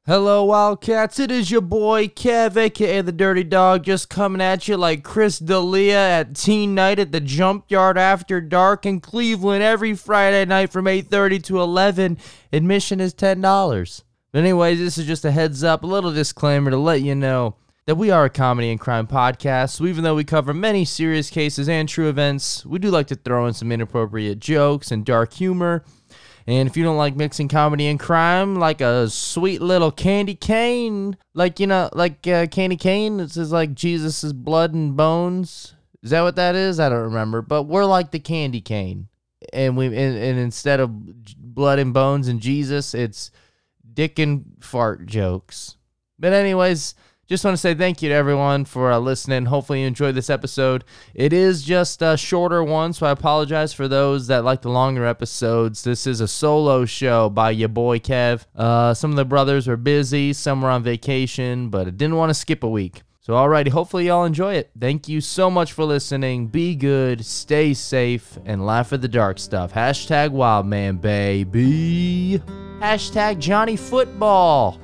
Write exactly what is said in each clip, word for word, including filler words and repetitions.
Hello, Wildcats. It is your boy Kev, aka the Dirty Dog, just coming at you like Chris D'Elia at Teen Night at the Junkyard After Dark in Cleveland every Friday night from eight thirty to eleven. Admission is ten dollars. But anyways, this is just a heads up, a little disclaimer to let you know that we are a comedy and crime podcast. So even though we cover many serious cases and true events, we do like to throw in some inappropriate jokes and dark humor. And if you don't like mixing comedy and crime, like a sweet little candy cane, like, you know, like uh, candy cane, this is like Jesus' blood and bones. Is that what that is? I don't remember. But we're like the candy cane. And we and, and instead of blood and bones and Jesus, it's dick and fart jokes. But anyways, just want to say thank you to everyone for uh, listening. Hopefully you enjoyed this episode. It is just a shorter one, so I apologize for those that like the longer episodes. This is a solo show by your boy Kev. Uh, some of the brothers were busy, some were on vacation, but I didn't want to skip a week. So alrighty, hopefully y'all enjoy it. Thank you so much for listening. Be good, stay safe, and laugh at the dark stuff. Hashtag Wildman, baby. Hashtag Johnny Football.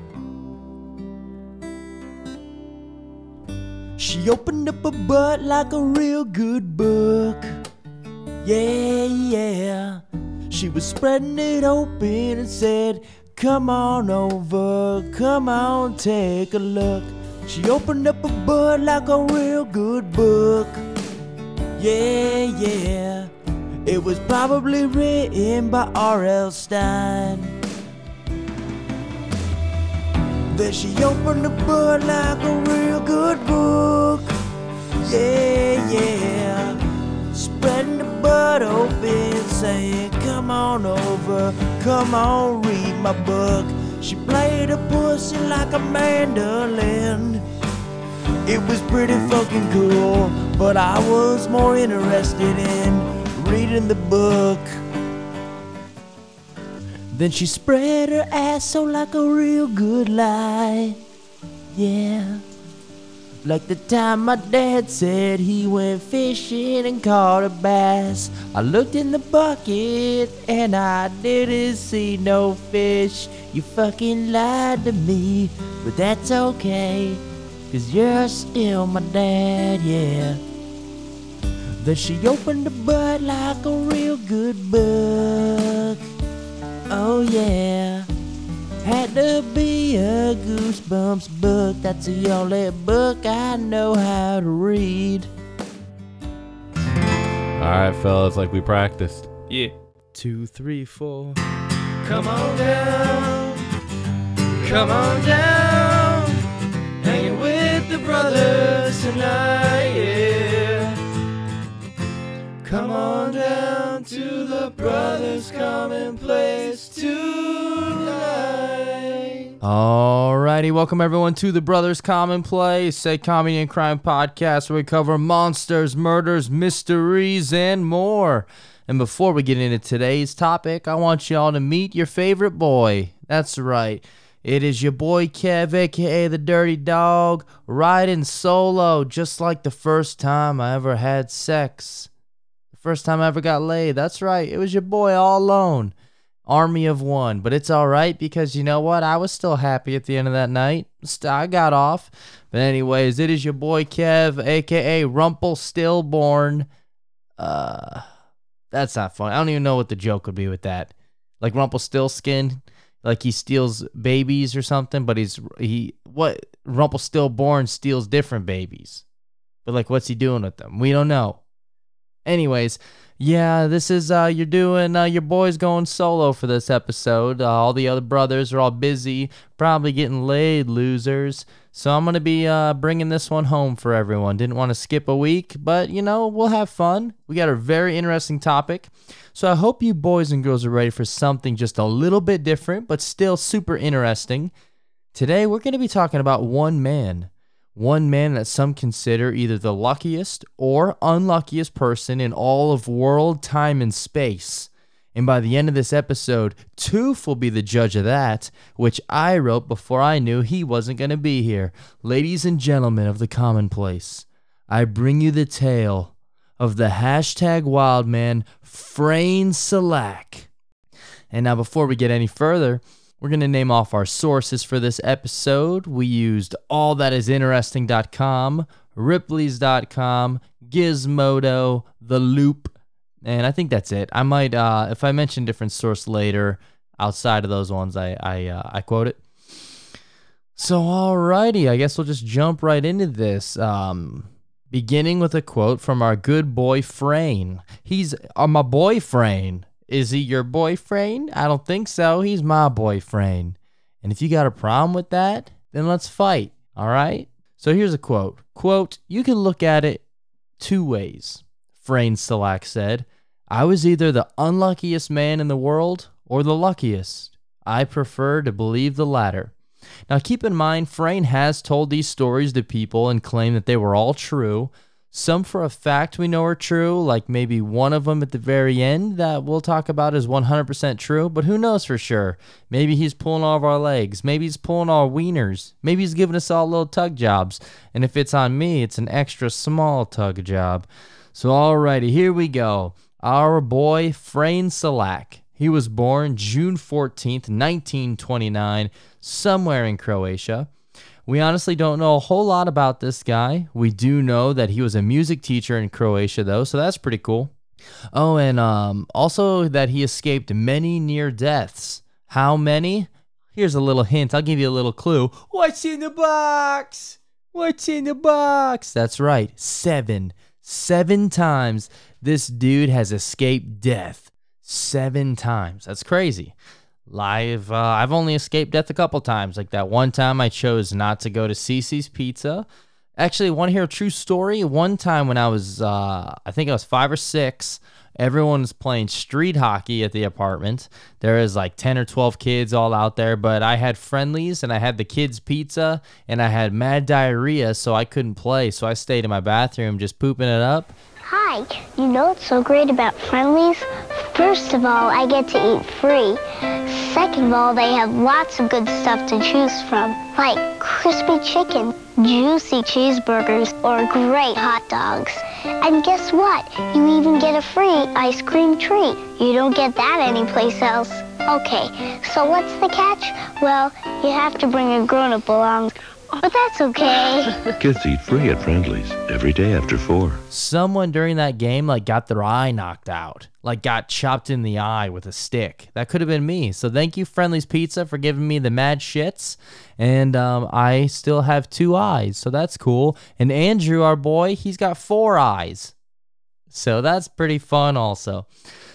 She opened up her butt like a real good book. Yeah, yeah. She was spreading it open and said, come on over, come on, take a look. She opened up her butt like a real good book. Yeah, yeah. It was probably written by R L Stine. Then she opened the book like a real good book. Yeah, yeah. Spreading the butt open, saying, come on over, come on, read my book. She played a pussy like a mandolin. It was pretty fucking cool, but I was more interested in reading the book. Then she spread her ass out like a real good lie. Yeah. Like the time my dad said he went fishing and caught a bass. I looked in the bucket and I didn't see no fish. You fucking lied to me, but that's okay, 'cause you're still my dad, yeah. Then she opened the butt like a real good book. Oh yeah, had to be a Goosebumps book. That's the only book I know how to read. Alright, fellas, like we practiced. Yeah. Two, three, four. Come on down, come on down, hanging with the brothers tonight, yeah. Come on down to the Brothers Commonplace tonight. Alrighty, welcome everyone to the Brothers Commonplace, a comedy and crime podcast where we cover monsters, murders, mysteries, and more. And before we get into today's topic, I want y'all to meet your favorite boy. That's right. It is your boy Kev, aka the Dirty Dog, riding solo, just like the first time I ever had sex. First time I ever got laid. That's right. It was your boy all alone. Army of one. But it's all right because you know what? I was still happy at the end of that night. I got off. But anyways, it is your boy Kev, a k a. Rumpelstilborn. Uh, that's not funny. I don't even know what the joke would be with that. Like Rumpelstiltskin. Like he steals babies or something. But he's, he, what? Rumpelstilborn steals different babies. But like, what's he doing with them? We don't know. Anyways, yeah, this is, uh, you're doing, uh, your boy's going solo for this episode. Uh, all the other brothers are all busy, probably getting laid, losers. So I'm going to be, uh, bringing this one home for everyone. Didn't want to skip a week, but, you know, we'll have fun. We got a very interesting topic. So I hope you boys and girls are ready for something just a little bit different, but still super interesting. Today, we're going to be talking about one man. One man that some consider either the luckiest or unluckiest person in all of world, time, and space. And by the end of this episode, Toof will be the judge of that, which I wrote before I knew he wasn't going to be here. Ladies and gentlemen of the commonplace, I bring you the tale of the hashtag Wildman, Frayne Selak. And now before we get any further, We're going to name off our sources for this episode. We used all that is interesting dot com, ripley's dot com, Gizmodo, The Loop, and I think that's it. I might, uh, if I mention different source later, outside of those ones, I I, uh, I quote it. So, alrighty, I guess we'll just jump right into this. Um, beginning with a quote from our good boy Frayne. He's uh, my boy Frayne. Is he your boyfriend? I don't think so. He's my boyfriend. And if you got a problem with that, then let's fight, all right? So here's a quote. Quote, you can look at it two ways. Frayne Selak said, I was either the unluckiest man in the world or the luckiest. I prefer to believe the latter. Now keep in mind, Frayne has told these stories to people and claimed that they were all true. Some for a fact we know are true, like maybe one of them at the very end that we'll talk about is one hundred percent true, but who knows for sure? Maybe he's pulling all of our legs. Maybe he's pulling our wieners. Maybe he's giving us all little tug jobs. And if it's on me, it's an extra small tug job. So alrighty, here we go. Our boy Frayne Selak. He was born June fourteenth, nineteen twenty-nine, somewhere in Croatia. We honestly don't know a whole lot about this guy. We do know that he was a music teacher in Croatia, though, so that's pretty cool. Oh, and um, also that he escaped many near deaths. How many? Here's a little hint. I'll give you a little clue. What's in the box? What's in the box? That's right, seven. Seven times this dude has escaped death. Seven times. That's crazy. Live, uh, I've only escaped death a couple times. Like that one time I chose not to go to Cece's Pizza. Actually, want to hear a true story? One time when I was, uh, I think I was five or six, everyone was playing street hockey at the apartment. There was like ten or twelve kids all out there, but I had friendlies and I had the kids' pizza and I had mad diarrhea, so I couldn't play. So I stayed in my bathroom just pooping it up. Hi, you know what's so great about Friendlies? First of all, I get to eat free. Second of all, they have lots of good stuff to choose from, like crispy chicken, juicy cheeseburgers, or great hot dogs. And guess what? You even get a free ice cream treat. You don't get that anyplace else. Okay, so what's the catch? Well, you have to bring a grown-up along. But that's okay. Kids eat free at Friendly's every day after four. Someone during that game like got their eye knocked out, like got chopped in the eye with a stick. That could have been me. So thank you, Friendly's Pizza, for giving me the mad shits. And um, I still have two eyes, so that's cool. And Andrew, our boy, he's got four eyes. So that's pretty fun also.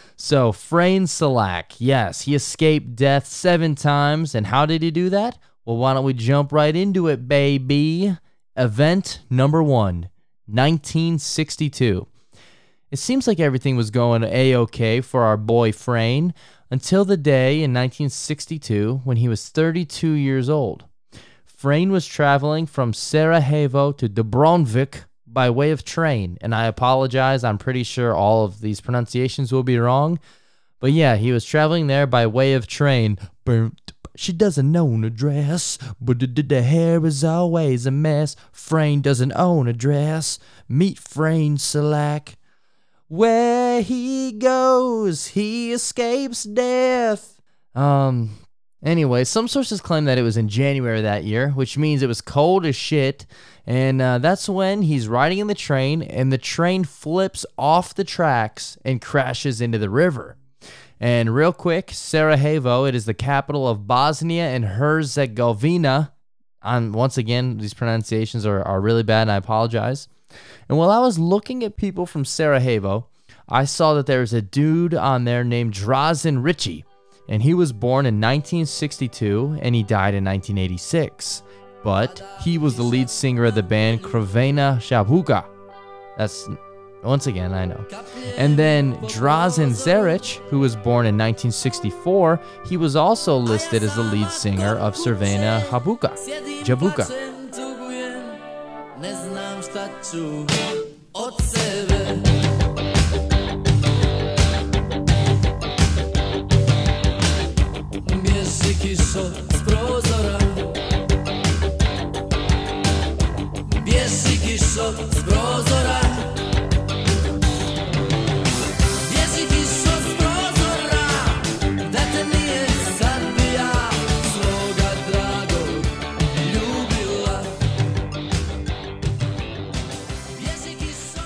So Frayne Selak, yes, he escaped death seven times. And how did he do that? Well, why don't we jump right into it, baby? Event number one, nineteen sixty-two. It seems like everything was going A-okay for our boy Frayne until the day in nineteen sixty-two when he was thirty-two years old. Frayne was traveling from Sarajevo to Dubrovnik by way of train, and I apologize, I'm pretty sure all of these pronunciations will be wrong, but yeah, he was traveling there by way of train. She doesn't own a dress, but the hair is always a mess. Frayne doesn't own a dress. Meet Frayne Selak. Where he goes, he escapes death. Um, anyway, some sources claim that it was in January that year, which means it was cold as shit. And uh, that's when he's riding in the train, and the train flips off the tracks and crashes into the river. And real quick, Sarajevo, it is the capital of Bosnia and Herzegovina. I'm, once again, these pronunciations are, are really bad, and I apologize. And while I was looking at people from Sarajevo, I saw that there was a dude on there named Drazen Ritchie. And he was born in nineteen sixty-two, and he died in nineteen eighty-six. But he was the lead singer of the band Crvena Jabuka. That's... Once again, I know. And then Drazen Zeric, who was born in nineteen sixty-four, he was also listed as the lead singer of Crvena Jabuka. Jabuka.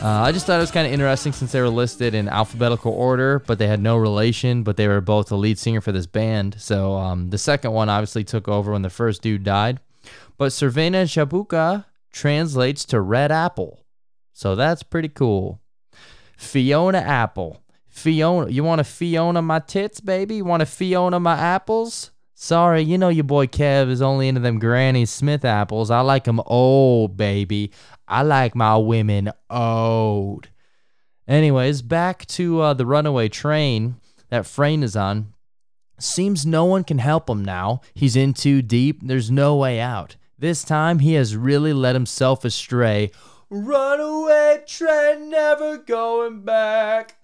Uh, I just thought it was kind of interesting since they were listed in alphabetical order, but they had no relation, but they were both the lead singer for this band. So um, the second one obviously took over when the first dude died. But Cervena Jabuka translates to red apple. So that's pretty cool. Fiona Apple. Fiona, you want to Fiona my tits, baby? You want to Fiona my apples? Sorry, you know your boy Kev is only into them Granny Smith apples. I like them old, baby. I like my women old. Anyways, back to uh, the runaway train that Frayne is on. Seems no one can help him now. He's in too deep. There's no way out. This time, he has really led himself astray. Runaway train, never going back.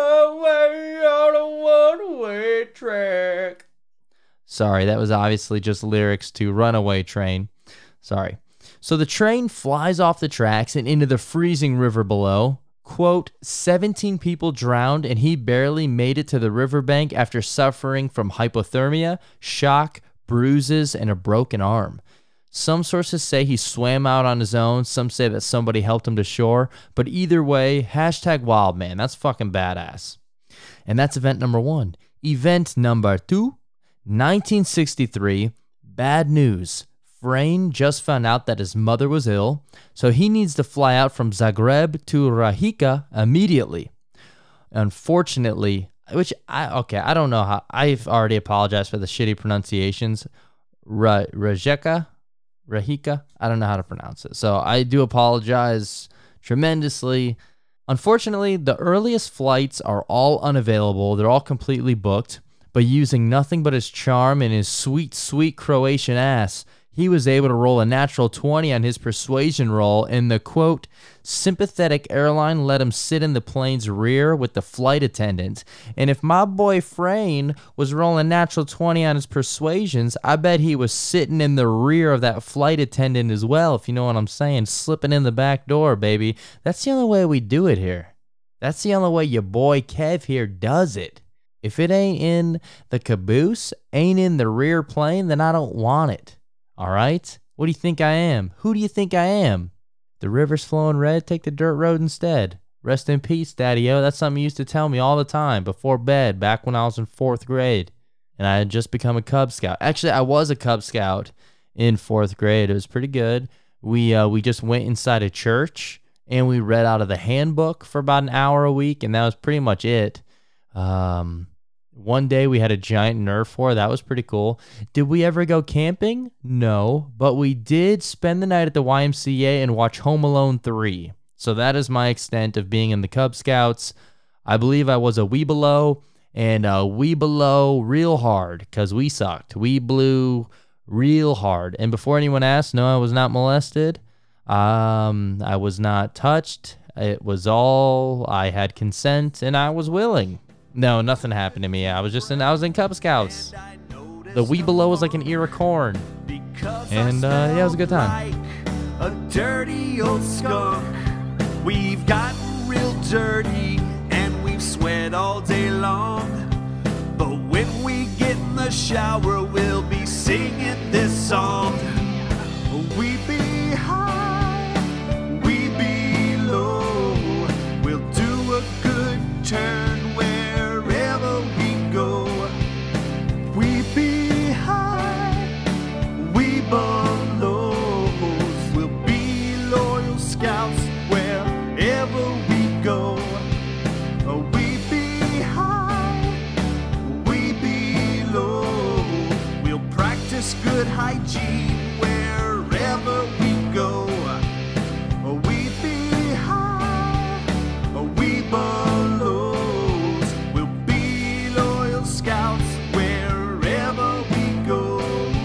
Runaway on a one-way track. Sorry, that was obviously just lyrics to Runaway Train. Sorry. So the train flies off the tracks and into the freezing river below. Quote, seventeen people drowned and he barely made it to the riverbank after suffering from hypothermia, shock, bruises, and a broken arm. Some sources say he swam out on his own. Some say that somebody helped him to shore. But either way, hashtag wild man. That's fucking badass. And that's event number one. Event number two, nineteen sixty-three, bad news. Frayne just found out that his mother was ill, so he needs to fly out from Zagreb to Rijeka immediately. Unfortunately, which I, okay, I don't know how, I've already apologized for the shitty pronunciations. Ra, Rijeka? Rijeka? I don't know how to pronounce it. So I do apologize tremendously. Unfortunately, the earliest flights are all unavailable. They're all completely booked. But using nothing but his charm and his sweet, sweet Croatian ass, he was able to roll a natural twenty on his persuasion roll, and the, quote, sympathetic airline let him sit in the plane's rear with the flight attendant. And if my boy Frayne was rolling natural twenty on his persuasions, I bet he was sitting in the rear of that flight attendant as well, if you know what I'm saying, slipping in the back door, baby. That's the only way we do it here. That's the only way your boy Kev here does it. If it ain't in the caboose, ain't in the rear plane, then I don't want it. All right? What do you think I am? Who do you think I am? The river's flowing red, take the dirt road instead. Rest in peace, Daddy-O. That's something you used to tell me all the time before bed, back when I was in fourth grade. And I had just become a Cub Scout. Actually, I was a Cub Scout in fourth grade. It was pretty good. We uh, we just went inside a church, and we read out of the handbook for about an hour a week, and that was pretty much it. Um... One day we had a giant Nerf war. That was pretty cool. Did we ever go camping? No, but we did spend the night at the Y M C A and watch Home Alone three. So that is my extent of being in the Cub Scouts. I believe I was a wee below, and a wee below real hard because we sucked. We blew real hard. And before anyone asked, no, I was not molested. Um, I was not touched. It was all, I had consent and I was willing. No, nothing happened to me. I was just in, I was in Cub Scouts. The wee below was like an ear of corn. And uh, yeah, it was a good time. A dirty old skunk. We've gotten real dirty and we've sweat all day long. But when we get in the shower, we'll be singing this song. We be high, we be low. We'll do a good turn. Good hygiene wherever we go. We be high, we belows. We'll be loyal scouts wherever we go.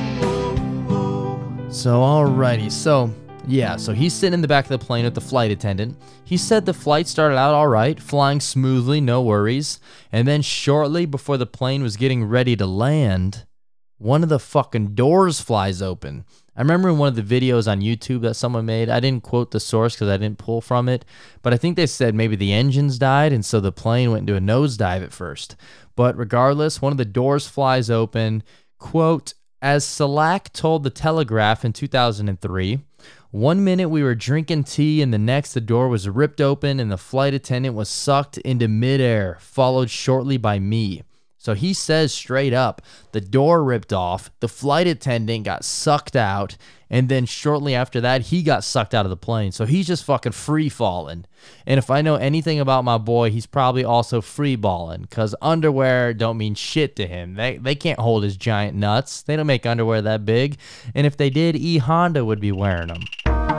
So alrighty, so yeah, so he's sitting in the back of the plane with the flight attendant. He said the flight started out all right, flying smoothly, no worries. And then shortly before the plane was getting ready to land, one of the fucking doors flies open. I remember in one of the videos on YouTube that someone made, I didn't quote the source because I didn't pull from it, but I think they said maybe the engines died and so the plane went into a nosedive at first. But regardless, one of the doors flies open. Quote, as Salak told The Telegraph in two thousand three, One minute we were drinking tea and the next the door was ripped open and the flight attendant was sucked into midair, followed shortly by me. So he says straight up, the door ripped off, the flight attendant got sucked out, and then shortly after that, he got sucked out of the plane. So he's just fucking free falling. And if I know anything about my boy, he's probably also free balling, because underwear don't mean shit to him. They they can't hold his giant nuts. They don't make underwear that big. And if they did, E Honda would be wearing them.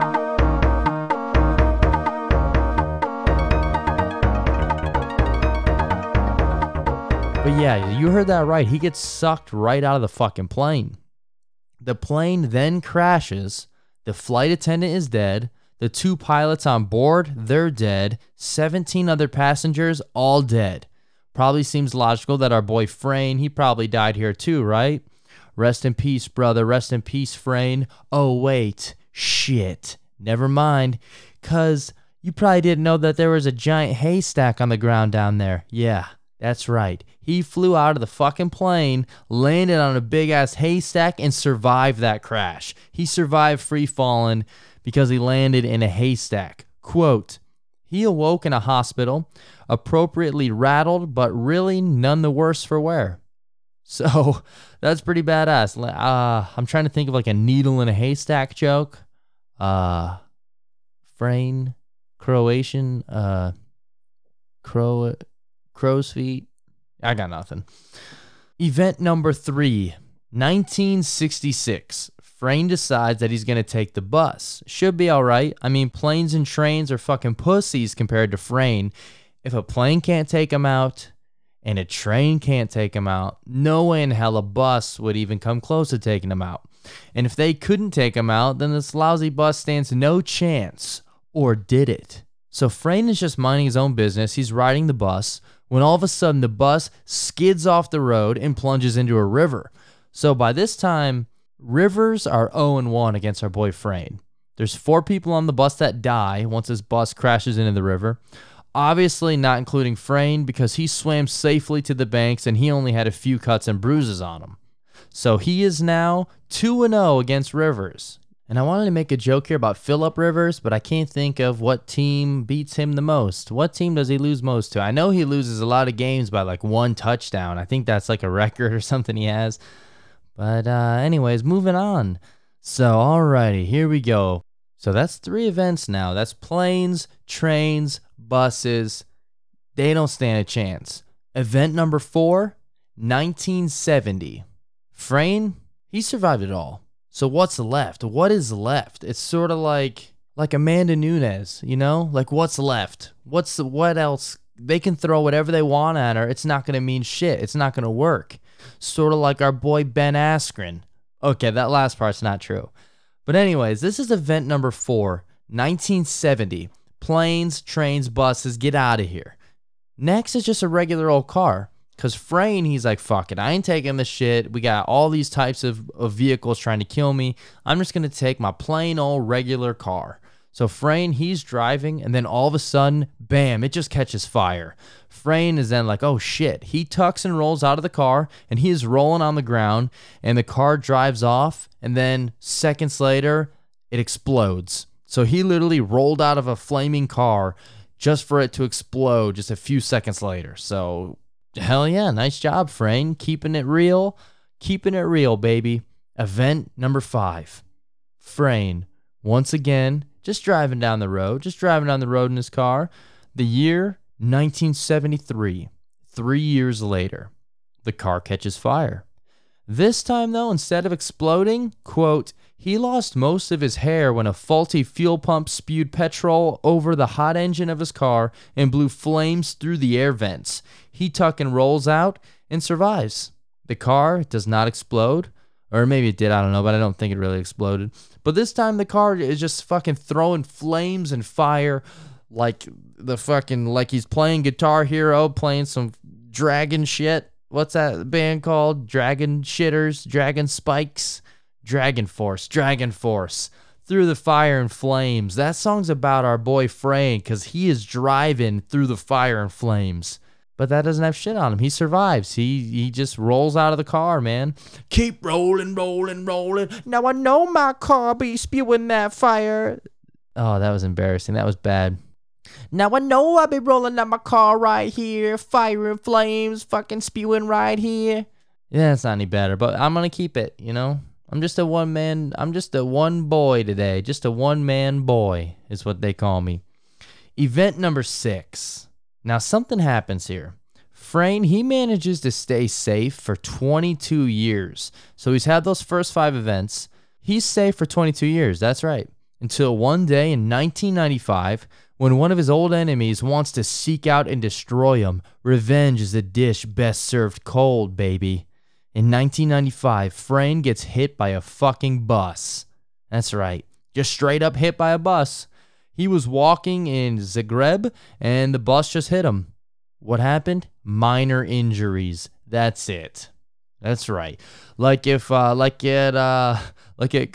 But yeah, you heard that right. He gets sucked right out of the fucking plane. The plane then crashes. The flight attendant is dead. The two pilots on board, they're dead. seventeen other passengers, all dead. Probably seems logical that our boy Frayne, he probably died here too, right? Rest in peace, brother. Rest in peace, Frayne. Oh, wait. Shit. Never mind. Because you probably didn't know that there was a giant haystack on the ground down there. Yeah. That's right. He flew out of the fucking plane, landed on a big-ass haystack, and survived that crash. He survived free falling because he landed in a haystack. Quote, he awoke in a hospital, appropriately rattled, but really none the worse for wear. So, that's pretty badass. Uh, I'm trying to think of like a needle in a haystack joke. Uh, Frayne, Croatian, uh, Crow... Crow's feet. I got nothing. Event number three, nineteen sixty-six. Frayne decides that he's going to take the bus. Should be all right. I mean, planes and trains are fucking pussies compared to Frayne. If a plane can't take him out and a train can't take him out, no way in hell a bus would even come close to taking him out. And if they couldn't take him out, then this lousy bus stands no chance. Or did it? So Frayne is just minding his own business. He's riding the bus when all of a sudden the bus skids off the road and plunges into a river. So by this time, rivers are oh and one against our boy Frayne. There's four people on the bus that die once this bus crashes into the river. Obviously not including Frayne because he swam safely to the banks and he only had a few cuts and bruises on him. So he is now two and oh against Rivers. And I wanted to make a joke here about Phillip Rivers, but I can't think of what team beats him the most. What team does he lose most to? I know he loses a lot of games by like one touchdown. I think that's like a record or something he has. But uh, anyways, moving on. So, alrighty, here we go. So that's three events now. That's planes, trains, buses. They don't stand a chance. Event number four, nineteen seventy. Frayne, he survived it all. So what's left? What is left? It's sort of like like Amanda Nunes, you know? Like what's left? What's the, what else? They can throw whatever they want at her. It's not going to mean shit. It's not going to work. Sort of like our boy Ben Askren. Okay, that last part's not true. But anyways, this is event number four, nineteen seventy. Planes, trains, buses, get out of here. Next is just a regular old car. Because Frayne, he's like, fuck it, I ain't taking the shit. We got all these types of, of vehicles trying to kill me. I'm just going to take my plain old regular car. So Frayne, he's driving, and then all of a sudden, bam, it just catches fire. Frayne is then like, oh shit. He tucks and rolls out of the car, and he is rolling on the ground, and the car drives off, and then seconds later, it explodes. So he literally rolled out of a flaming car just for it to explode just a few seconds later. So... hell yeah, nice job, Frayne. Keeping it real. Keeping it real, baby. Event number five. Frayne, once again, just driving down the road. Just driving down the road in his car. The year, nineteen seventy-three. Three years later. The car catches fire. This time, though, instead of exploding, quote, he lost most of his hair when a faulty fuel pump spewed petrol over the hot engine of his car and blew flames through the air vents. He tuck and rolls out and survives. The car does not explode. Or maybe it did, I don't know, but I don't think it really exploded. But this time the car is just fucking throwing flames and fire like the fucking, like he's playing Guitar Hero, playing some dragon shit. What's that band called? Dragon Shitters, Dragon Spikes, Dragon Force, Dragon Force. Through the fire and flames. That song's about our boy Frayne because he is driving through the fire and flames. But that doesn't have shit on him. He survives. He he just rolls out of the car, man. Keep rolling, rolling, rolling. Now I know my car be spewing that fire. Oh, that was embarrassing. That was bad. Now I know I be rolling out my car right here. Fire and flames fucking spewing right here. Yeah, it's not any better, but I'm going to keep it, you know? I'm just a one man, I'm just a one boy today. Just a one man boy is what they call me. Event number six. Now, something happens here. Frayne, he manages to stay safe for twenty-two years. So he's had those first five events. He's safe for twenty-two years. That's right. Until one day in nineteen ninety-five, when one of his old enemies wants to seek out and destroy him. Revenge is a dish best served cold, baby. In nineteen ninety-five, Frayne gets hit by a fucking bus. That's right. Just straight up hit by a bus. He was walking in Zagreb, and the bus just hit him. What happened? Minor injuries. That's it. That's right. Like if, uh, like at, uh, like at,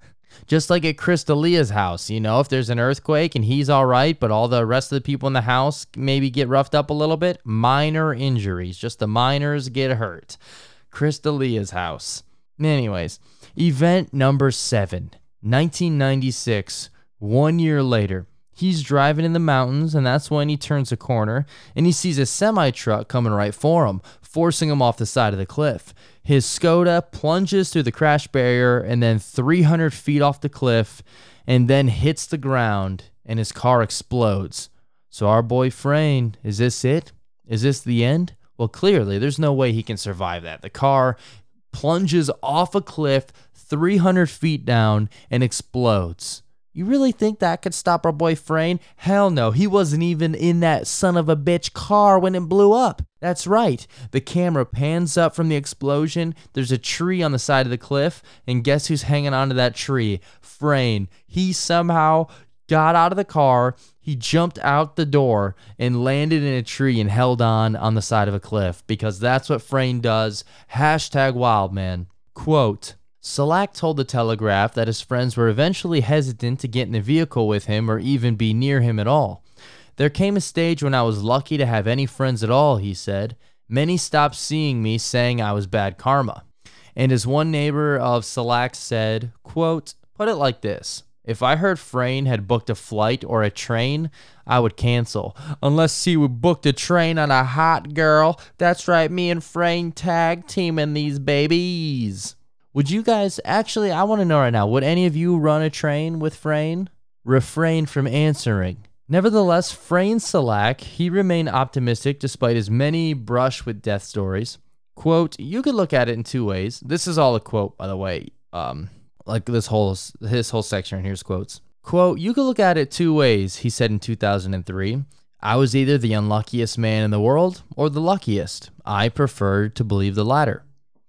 just like at Chris D'Elia's house, you know, if there's an earthquake and he's all right, but all the rest of the people in the house maybe get roughed up a little bit, minor injuries. Just the minors get hurt. Chris D'Elia's house. Anyways, event number seven, nineteen ninety-six. One year later, he's driving in the mountains, and that's when he turns a corner, and he sees a semi-truck coming right for him, forcing him off the side of the cliff. His Skoda plunges through the crash barrier, and then three hundred feet off the cliff, and then hits the ground, and his car explodes. So our boy Frayne, is this it? Is this the end? Well, clearly, there's no way he can survive that. The car plunges off a cliff three hundred feet down and explodes. You really think that could stop our boy Frayne? Hell no, he wasn't even in that son of a bitch car when it blew up. That's right. The camera pans up from the explosion. There's a tree on the side of the cliff, and guess who's hanging onto that tree? Frayne. He somehow got out of the car, he jumped out the door and landed in a tree and held on on the side of a cliff, because that's what Frayne does. Hashtag Wildman. Quote, Salak told the Telegraph that his friends were eventually hesitant to get in the vehicle with him or even be near him at all. There came a stage when I was lucky to have any friends at all, he said. Many stopped seeing me, saying I was bad karma. And as one neighbor of Salak said, quote, put it like this. If I heard Frayne had booked a flight or a train, I would cancel. Unless he would booked a train on a hot girl. That's right, me and Frayne tag teaming these babies. Would you guys, actually, I want to know right now, would any of you run a train with Frayne? Refrain from answering. Nevertheless, Frayne Salak, he remained optimistic despite his many brush with death stories. Quote, you could look at it in two ways. This is all a quote, by the way. Um, like this whole, his whole section, here's quotes. Quote, you could look at it two ways, he said in two thousand three. I was either the unluckiest man in the world or the luckiest. I preferred to believe the latter.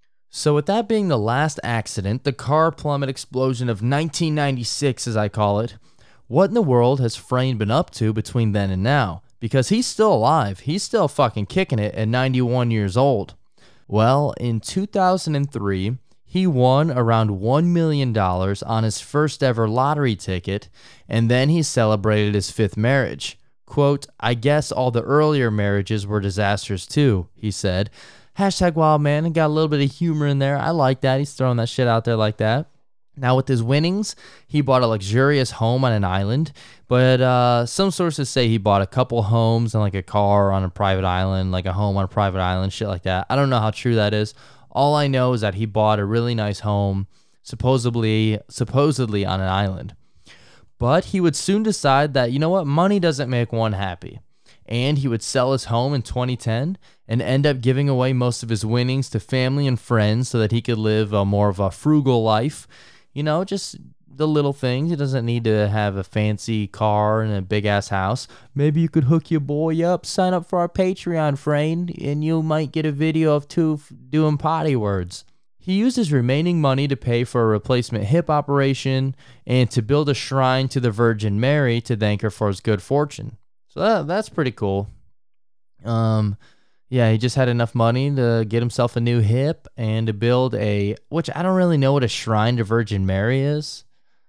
So with that being the last accident, the car plummet explosion of nineteen ninety-six, as I call it, what in the world has Frayne been up to between then and now? Because he's still alive. He's still fucking kicking it at ninety-one years old. Well, in two thousand three, he won around one million dollars on his first ever lottery ticket, and then he celebrated his fifth marriage. Quote, I guess all the earlier marriages were disasters too, he said. Hashtag wild man, and got a little bit of humor in there. I like that. He's throwing that shit out there like that. Now with his winnings, he bought a luxurious home on an island, but uh, some sources say he bought a couple homes and like a car on a private island, like a home on a private island, shit like that. I don't know how true that is. All I know is that he bought a really nice home, supposedly, supposedly on an island. But he would soon decide that, you know what, money doesn't make one happy. And he would sell his home in twenty ten and end up giving away most of his winnings to family and friends so that he could live a more of a frugal life. You know, just the little things. He doesn't need to have a fancy car and a big-ass house. Maybe you could hook your boy up, sign up for our Patreon, Frayne, and you might get a video of two doing potty words. He used his remaining money to pay for a replacement hip operation and to build a shrine to the Virgin Mary to thank her for his good fortune. So that, that's pretty cool. Um, yeah, he just had enough money to get himself a new hip and to build a, which I don't really know what a shrine to Virgin Mary is.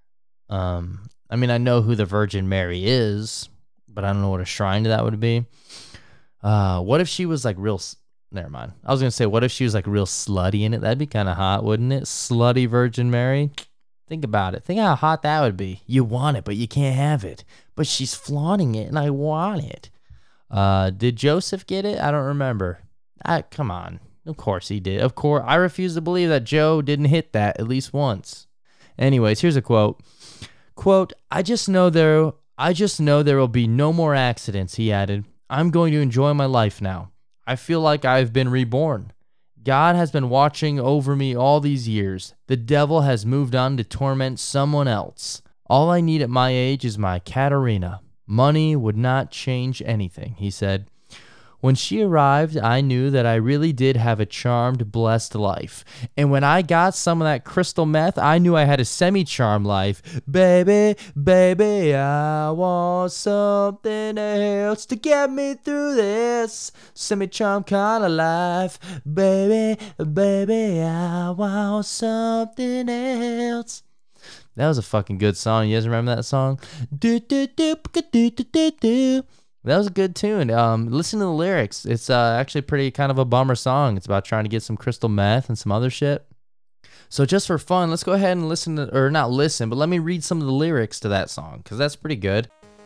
Um, I mean, I know who the Virgin Mary is, but I don't know what a shrine to that would be. Uh, what if she was like real? s- Never mind. I was gonna say, what if she was like real slutty in it? That'd be kind of hot, wouldn't it? Slutty Virgin Mary. Think about it. Think how hot that would be. You want it, but you can't have it. But she's flaunting it, and I want it. Uh, did Joseph get it? I don't remember. I, come on. Of course he did. Of course. I refuse to believe that Joe didn't hit that at least once. Anyways, here's a quote. Quote, I just know there, I just know there will be no more accidents, he added. I'm going to enjoy my life now. I feel like I've been reborn. God has been watching over me all these years. The devil has moved on to torment someone else. All I need at my age is my Katerina. Money would not change anything, he said. When she arrived, I knew that I really did have a charmed, blessed life. And when I got some of that crystal meth, I knew I had a semi-charmed life. Baby, baby, I want something else to get me through this semi-charmed kind of life. Baby, baby, I want something else. That was a fucking good song. You guys remember that song? Do, do, do, do, do, do, do. That was a good tune. Um, listen to the lyrics. It's uh, actually pretty kind of a bummer song. It's about trying to get some crystal meth and some other shit. So just for fun, let's go ahead and listen to, or not listen, but let me read some of the lyrics to that song, because that's pretty good.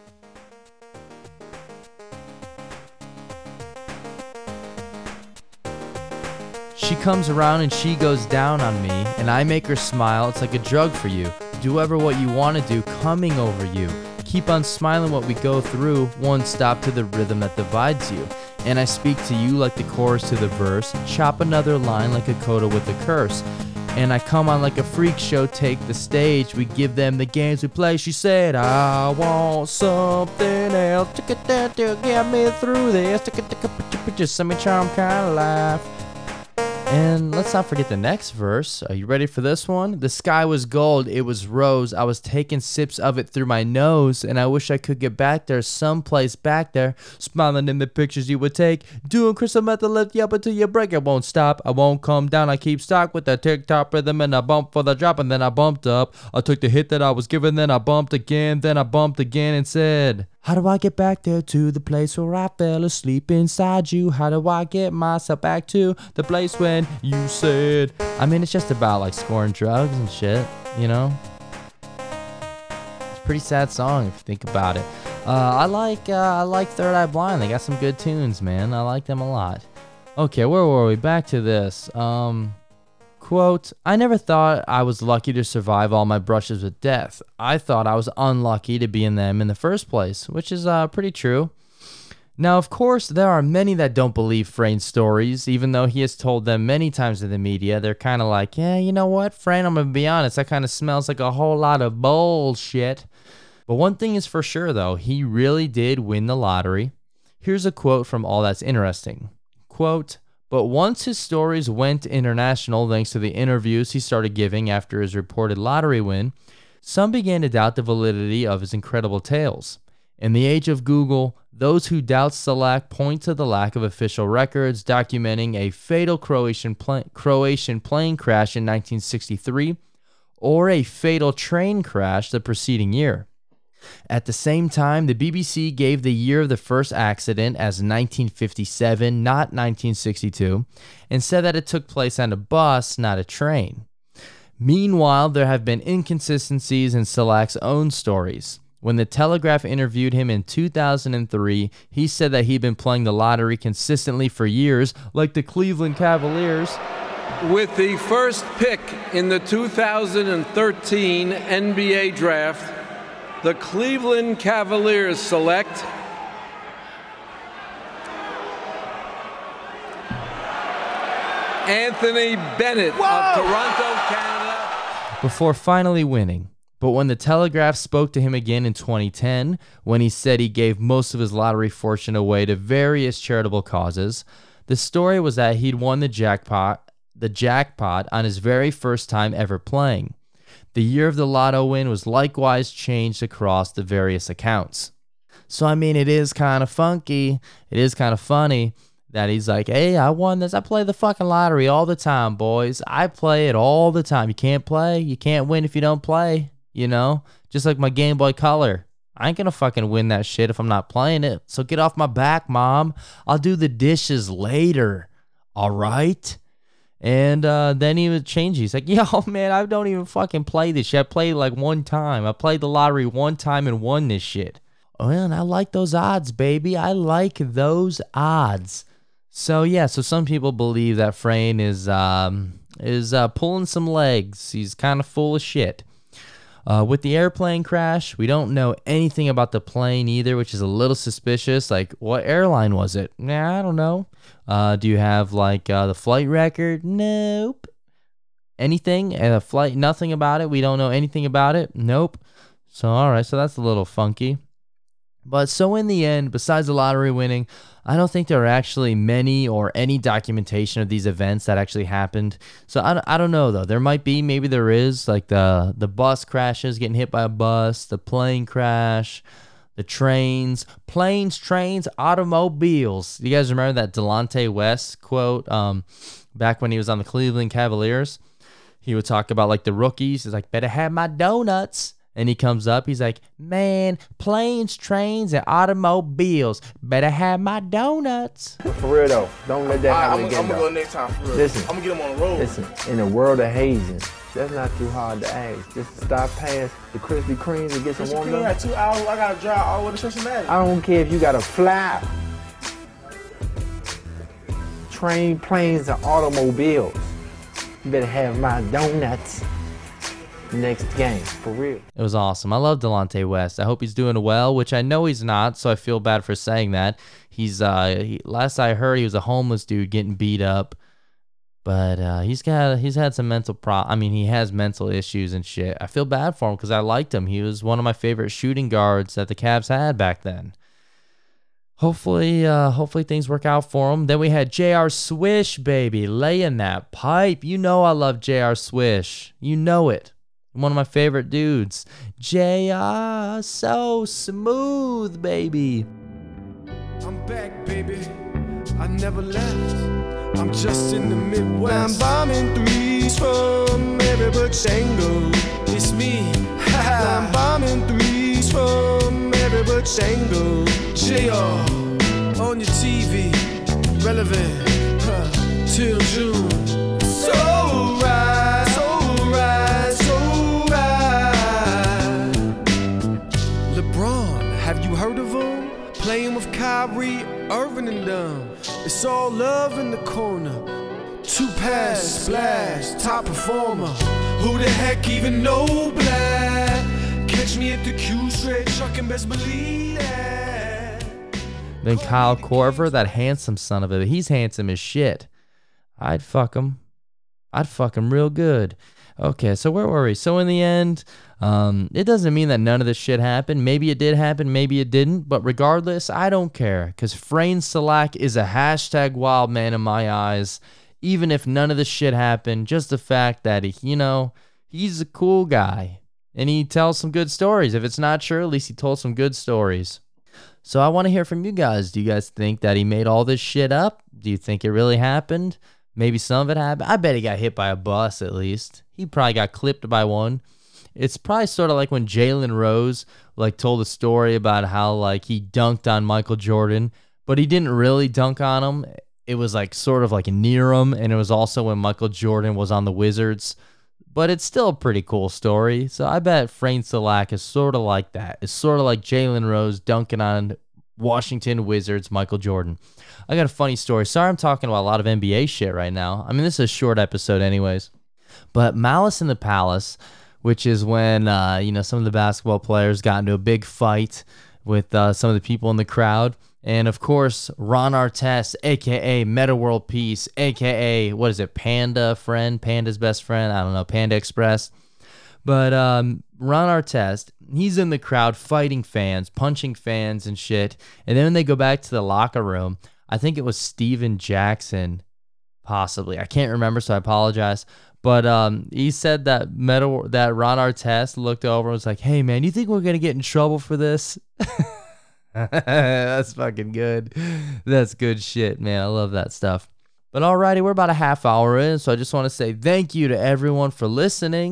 She comes around and she goes down on me, and I make her smile. It's like a drug for you. Do ever what you want to do, coming over you. Keep on smiling what we go through, one stop to the rhythm that divides you. And I speak to you like the chorus to the verse, chop another line like a coda with a curse. And I come on like a freak show, take the stage, we give them the games we play. She said, I want something else to get me through this, just semi-charm kind of life. And let's not forget the next verse. Are you ready for this one? The sky was gold, it was rose. I was taking sips of it through my nose, and I wish I could get back there, someplace back there, smiling in the pictures you would take, doing crystal meth to lift you up until you break. I won't stop, I won't come down. I keep stock with the tick-tock rhythm, and I bump for the drop, and then I bumped up. I took the hit that I was given, then I bumped again, then I bumped again and said, how do I get back there to the place where I fell asleep inside you? How do I get myself back to the place when you said? I mean, it's just about like scoring drugs and shit, you know? It's a pretty sad song if you think about it. Uh, I like uh, I like Third Eye Blind. They got some good tunes, man. I like them a lot. Okay, where were we? Back to this. Um... Quote, I never thought I was lucky to survive all my brushes with death. I thought I was unlucky to be in them in the first place, which is uh, pretty true. Now, of course, there are many that don't believe Frayne's stories, even though he has told them many times in the media. They're kind of like, yeah, you know what, Frayne, I'm going to be honest, that kind of smells like a whole lot of bullshit. But one thing is for sure, though, he really did win the lottery. Here's a quote from All That's Interesting. Quote, but once his stories went international thanks to the interviews he started giving after his reported lottery win, some began to doubt the validity of his incredible tales. In the age of Google, those who doubt Selak point to the lack of official records documenting a fatal Croatian, pla- Croatian plane crash in nineteen sixty-three or a fatal train crash the preceding year. At the same time, the B B C gave the year of the first accident as nineteen fifty-seven, not nineteen sixty-two, and said that it took place on a bus, not a train. Meanwhile, there have been inconsistencies in Selak's own stories. When the Telegraph interviewed him in two thousand three, he said that he'd been playing the lottery consistently for years, like the Cleveland Cavaliers. With the first pick in the two thousand thirteen N B A draft, the Cleveland Cavaliers select Anthony Bennett Whoa! Of Toronto, Canada. Before finally winning. But when the Telegraph spoke to him again in twenty ten, when he said he gave most of his lottery fortune away to various charitable causes, the story was that he'd won the jackpot, the jackpot on his very first time ever playing. The year of the lotto win was likewise changed across the various accounts. So, I mean, it is kind of funky. It is kind of funny that he's like, hey, I won this. I play the fucking lottery all the time, boys. I play it all the time. You can't play. You can't win if you don't play, you know? Just like my Game Boy Color. I ain't gonna fucking win that shit if I'm not playing it. So get off my back, Mom. I'll do the dishes later. All right? And uh, then he would change. He's like, yo, man, I don't even fucking play this shit. I played like one time. I played the lottery one time and won this shit. Oh, and I like those odds, baby. I like those odds. So, yeah, so some people believe that Frayne is, um, is uh, pulling some legs. He's kind of full of shit. Uh, with the airplane crash, we don't know anything about the plane either, which is a little suspicious. Like, what airline was it? Nah, I don't know. Uh, do you have, like, uh, the flight record? Nope. Anything? And a flight, nothing about it? We don't know anything about it? Nope. So, all right, so that's a little funky. But so in the end, besides the lottery winning, I don't think there are actually many or any documentation of these events that actually happened. So I, I don't know, though. There might be. Maybe there is. Like the, the bus crashes, getting hit by a bus, the plane crash, the trains, planes, trains, automobiles. You guys remember that Delonte West quote um, back when he was on the Cleveland Cavaliers? He would talk about, like, the rookies. He's like, better have my donuts. And he comes up, he's like, man, planes, trains, and automobiles. Better have my donuts. For real, though. Don't let that happen I'm, again, I'm going to go next time, for real. Listen. I'm going to get them on the road. Listen, in a world of hazing, that's not too hard to ask. Just stop past the Krispy Kremes and get some warm I got two hours. I got to drive all the way to Cincinnati. I don't care if you got to fly. Train, planes, and automobiles. You better have my donuts. Next game, for real. It was awesome. I love Delonte West. I hope he's doing well, which I know he's not, so I feel bad for saying that. He's uh, he, last I heard, he was a homeless dude getting beat up, but uh, he's got he's had some mental pro. I mean, he has mental issues and shit. I feel bad for him because I liked him. He was one of my favorite shooting guards that the Cavs had back then. Hopefully, uh, hopefully things work out for him. Then we had J R. Swish, baby, laying that pipe. You know I love J R. Swish. You know it. One of my favorite dudes. J R, so smooth, baby. I'm back, baby. I never left. I'm just in the Midwest. I'm bombing threes from every Brooks angle. It's me. I'm bombing threes from every Brooks angle. J R on your T V, relevant huh, till June. So right, so right, so right. LeBron, have you heard of him? Playing with Kyrie Irving and them. It's all love in the corner. Two pass, splash, top performer. Who the heck even know Black? Catch me at the Q straight, chucking best believe that. Then Kyle Korver, that handsome son of a, he's handsome as shit. I'd fuck him. I'd fuck him real good. Okay, so where were we? So in the end, um, it doesn't mean that none of this shit happened. Maybe it did happen, maybe it didn't. But regardless, I don't care. Because Frayne Selak is a hashtag wild man in my eyes. Even if none of this shit happened, just the fact that, he, you know, he's a cool guy. And he tells some good stories. If it's not true, at least he told some good stories. So I want to hear from you guys. Do you guys think that he made all this shit up? Do you think it really happened? Maybe some of it happened. I bet he got hit by a bus at least. He probably got clipped by one. It's probably sort of like when Jalen Rose like told a story about how like he dunked on Michael Jordan, but he didn't really dunk on him. It was like sort of like near him, and it was also when Michael Jordan was on the Wizards. But it's still a pretty cool story. So I bet Frayne Selak is sort of like that. It's sort of like Jalen Rose dunking on Washington Wizards Michael Jordan. I got a funny story. Sorry I'm talking about a lot of N B A shit right now. I mean, this is a short episode anyways. But Malice in the Palace, which is when, uh, you know, some of the basketball players got into a big fight with uh, some of the people in the crowd. And, of course, Ron Artest, a k a. Meta World Peace, a k a, what is it, Panda Friend, Panda's best friend, I don't know, Panda Express. But um, Ron Artest, he's in the crowd fighting fans, punching fans and shit. And then when they go back to the locker room, I think it was Steven Jackson, possibly. I can't remember, so I apologize. But um, he said that Meta, that Ron Artest looked over and was like, hey, man, you think we're going to get in trouble for this? That's fucking good. That's good shit, man. I love that stuff. But alrighty, we're about a half hour in, so I just want to say thank you to everyone for listening.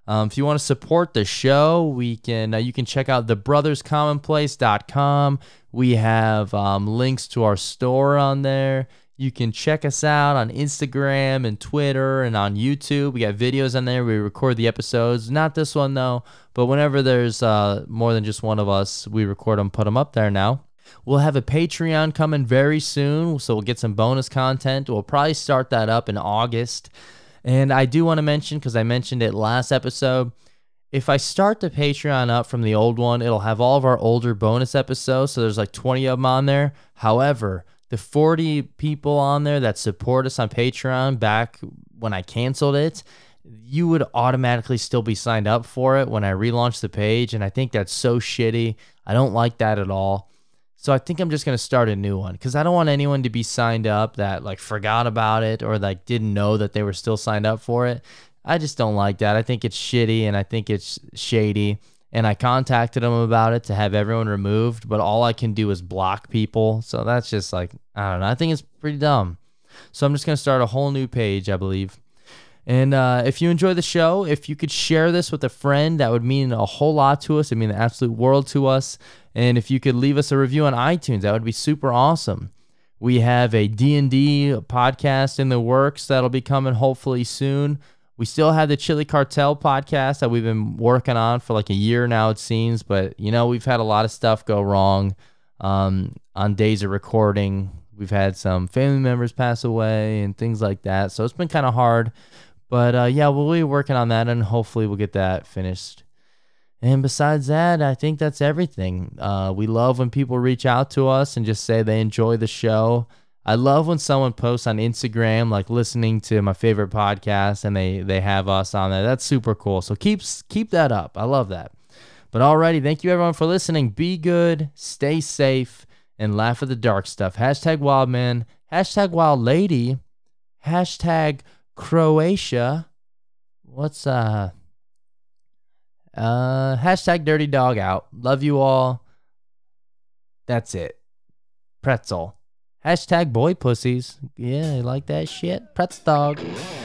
Um, if you want to support the show, we can. Uh, you can check out the brothers commonplace dot com. We have um, links to our store on there. You can check us out on Instagram and Twitter and on YouTube. We got videos on there. We record the episodes. Not this one, though, but whenever there's uh, more than just one of us, we record them, put them up there now. We'll have a Patreon coming very soon, so we'll get some bonus content. We'll probably start that up in August. And I do want to mention, because I mentioned it last episode, if I start the Patreon up from the old one, it'll have all of our older bonus episodes, so there's like twenty of them on there. However, the forty people on there that support us on Patreon back when I canceled it, you would automatically still be signed up for it when I relaunch the page, and I think that's so shitty. I don't like that at all. So I think I'm just going to start a new one because I don't want anyone to be signed up that like forgot about it or like didn't know that they were still signed up for it. I just don't like that. I think it's shitty and I think it's shady. And I contacted them about it to have everyone removed, but all I can do is block people. So that's just like, I don't know. I think it's pretty dumb. So I'm just going to start a whole new page, I believe. And uh, if you enjoy the show, if you could share this with a friend, that would mean a whole lot to us. It'd mean the absolute world to us. And if you could leave us a review on iTunes, that would be super awesome. We have a D and D podcast in the works that'll be coming hopefully soon. We still have the Chili Cartel podcast that we've been working on for like a year now, it seems. But, you know, we've had a lot of stuff go wrong um, on days of recording. We've had some family members pass away and things like that. So it's been kind of hard. But, uh, yeah, we'll be working on that, and hopefully we'll get that finished. And besides that, I think that's everything. Uh, we love when people reach out to us and just say they enjoy the show. I love when someone posts on Instagram, like listening to my favorite podcast, and they, they have us on there. That's super cool. So keep, keep that up. I love that. But alrighty, thank you everyone for listening. Be good, stay safe, and laugh at the dark stuff. Hashtag Wildman, hashtag Wild Lady, hashtag Croatia. What's uh uh hashtag Dirty Dog out. Love you all. That's it. Pretzel. Hashtag boy pussies. Yeah, you like that shit? Pretz dog.